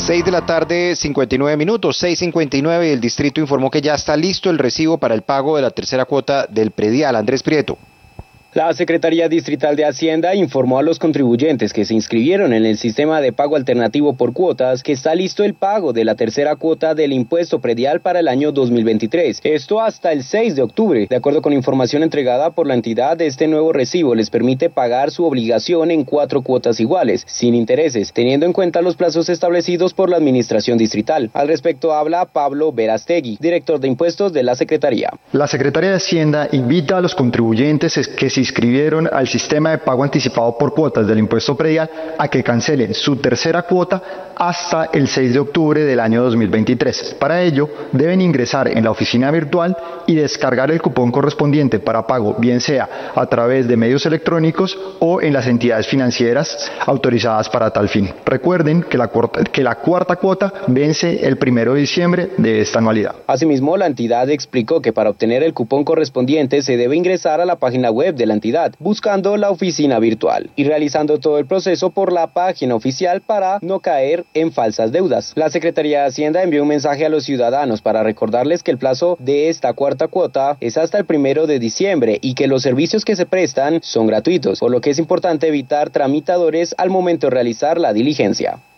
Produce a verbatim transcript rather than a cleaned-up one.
seis de la tarde, cincuenta y nueve minutos, seis cincuenta y nueve, y el distrito informó que ya está listo el recibo para el pago de la tercera cuota del predial. Andrés Prieto. La Secretaría Distrital de Hacienda informó a los contribuyentes que se inscribieron en el sistema de pago alternativo por cuotas que está listo el pago de la tercera cuota del impuesto predial para el año dos mil veintitrés. Esto hasta el seis de octubre. De acuerdo con información entregada por la entidad, este nuevo recibo les permite pagar su obligación en cuatro cuotas iguales, sin intereses, teniendo en cuenta los plazos establecidos por la Administración Distrital. Al respecto habla Pablo Verastegui, director de impuestos de la Secretaría. La Secretaría de Hacienda invita a los contribuyentes que se inscribieron al sistema de pago anticipado por cuotas del impuesto predial a que cancelen su tercera cuota hasta el seis de octubre del año dos mil veintitrés. Para ello, deben ingresar en la oficina virtual y descargar el cupón correspondiente para pago, bien sea a través de medios electrónicos o en las entidades financieras autorizadas para tal fin. Recuerden que la, cuarta, que la cuarta cuota vence el primero de diciembre de esta anualidad. Asimismo, la entidad explicó que para obtener el cupón correspondiente se debe ingresar a la página web de la entidad, buscando la oficina virtual y realizando todo el proceso por la página oficial para no caer en falsas deudas. La Secretaría de Hacienda envió un mensaje a los ciudadanos para recordarles que el plazo de esta cuarta cuota es hasta el primero de diciembre y que los servicios que se prestan son gratuitos, por lo que es importante evitar tramitadores al momento de realizar la diligencia.